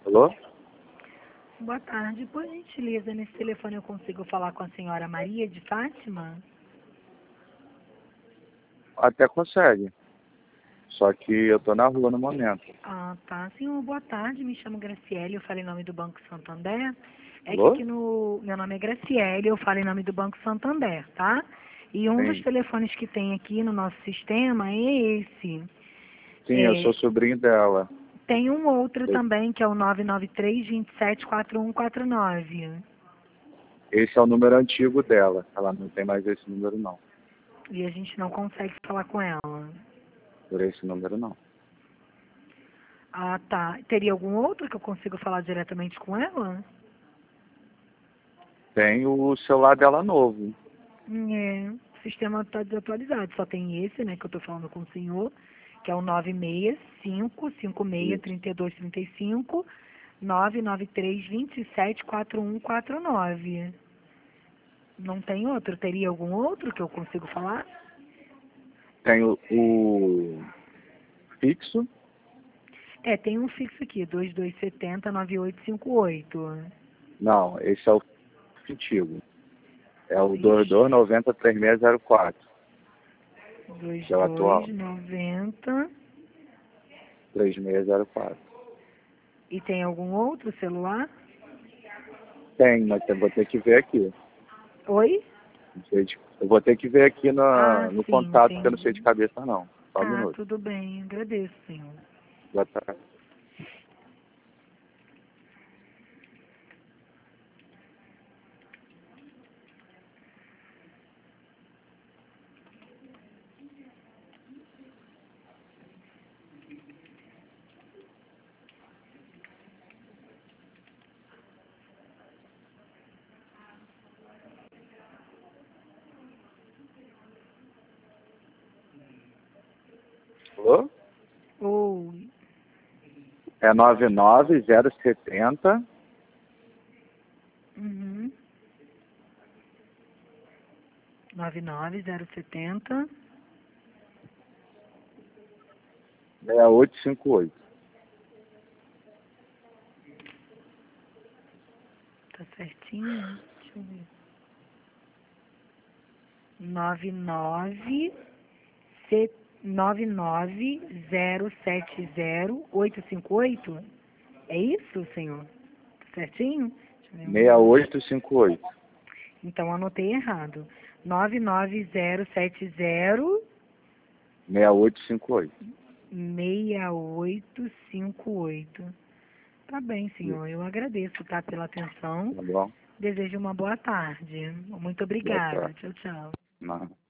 Alô? Boa tarde. Por gentileza, nesse telefone eu consigo falar com a senhora Maria de Fátima? Até consegue. Só que eu tô na rua no momento. Ah, tá. Senhor, boa tarde. Me chamo Graciele, eu falo em nome do Banco Santander. É que Alô? aqui no... Meu nome é Graciele, eu falo em nome do Banco Santander, tá? E um dos Sim. telefones que tem aqui no nosso sistema é esse. Sim, eu sou É, sobrinho dela. tem um outro Eu- também, que é o 993-274149. Esse é o número antigo dela. Ela não tem mais esse número, não. E a gente não consegue falar com ela. Por esse número, não. Ah, tá. Teria algum outro que eu consigo falar diretamente com ela? Tem o celular dela novo. É, o sistema está desatualizado. Só tem esse, né, que eu estou falando com o senhor, que é o 965-56-3235, 993-274149. Não tem outro? Teria algum outro que eu consigo falar? Tem o fixo. É, tem um fixo aqui, 2270-9858. Não, esse é o antigo. É o Vixe, 2290-3604. Que é o atual. 2290. 3604. E tem algum outro celular? Tem, mas eu vou ter que ver aqui. Oi? Não sei eu vou ter que ver aqui Ah, no sim, contato, porque eu não sei de entendi. cabeça, não. Só um Tá, minuto. tudo bem. Agradeço, senhor. Boa tarde. Alô? Oi. É 99070 Uhum. 99070. 6858. Tá certinho? Deixa eu ver. 99 99070-858. É isso, senhor? Tá certinho? Deixa eu ver. 6858. Então, anotei errado. 99070 6858. 6858. Tá bem, senhor. Eu agradeço, tá, pela atenção. Tá bom? Desejo uma boa tarde. Muito Boa obrigada. tarde. Tchau, tchau. Não.